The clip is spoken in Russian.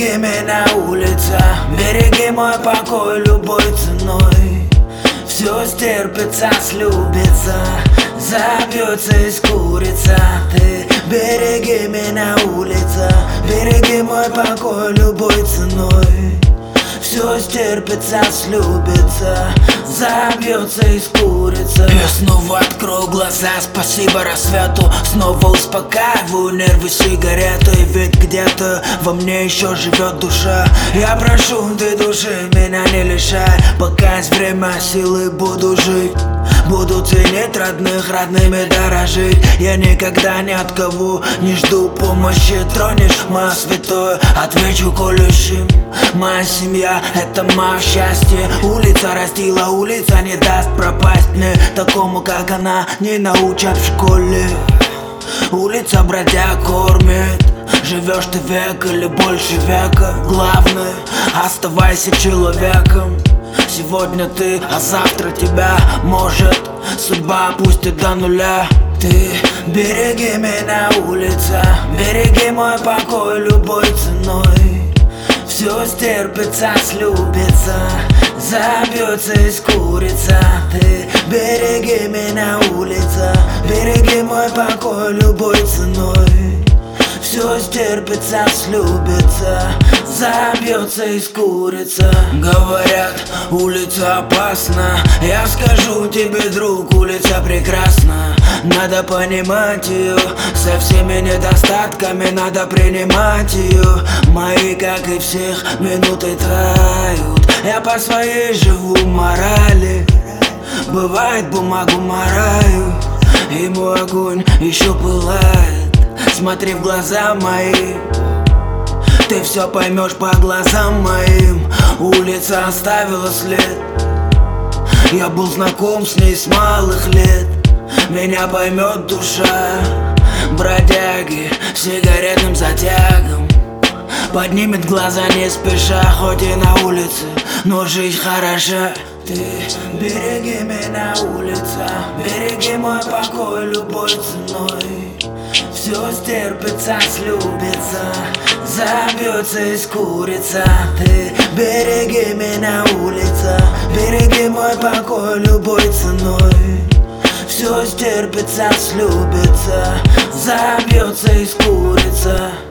Береги меня, улица, береги мой покой любой ценой. Все стерпится, слюбится, забьется и скурится. Ты береги меня, улица, береги мой покой любой ценой. Все стерпится, слюбится, забьется и скурится. Я снова открою глаза, спасибо рассвету. Снова успокаиваю нервы сигаретой. Ведь где-то во мне еще живет душа. Я прошу, ты души меня не лишай. Пока есть время, силы буду жить. Буду ценить родных, родными дорожить. Я никогда ни от кого не жду помощи. Тронешь мое святое, отвечу колющим. Моя семья — это мое счастье. Улица растила, улица не даст пропасть мне. Такому, как она, не научат в школе. Улица бродяг кормит. Живешь ты век или больше века. Главное, оставайся человеком. Сегодня ты, а завтра тебя может судьба опустит до нуля. Ты береги меня, улица, береги мой покой любой ценой. Все стерпится, слюбится, забьется и скурится. Ты береги меня, улица, береги мой покой любой ценой. Все стерпится, слюбится, забьется и скурится. Говорят, улица опасна. Я скажу тебе, друг, улица прекрасна. Надо понимать ее, со всеми недостатками надо принимать ее. Мои, как и всех, минуты тают. Я по своей живу морали. Бывает, бумагу мораю, и мой огонь еще пылает. Смотри в глаза мои, ты все поймешь по глазам моим. Улица оставила след. Я был знаком с ней с малых лет. Меня поймет душа бродяги с сигаретным затягом. Поднимет глаза не спеша, хоть и на улице, но жизнь хороша. Ты береги меня, улица, береги мой покой любой ценой. Все стерпится, слюбится, забьется и скурится. Ты береги меня, улица, береги мой покой любой ценой. Все стерпится, слюбится, забьется и скурится.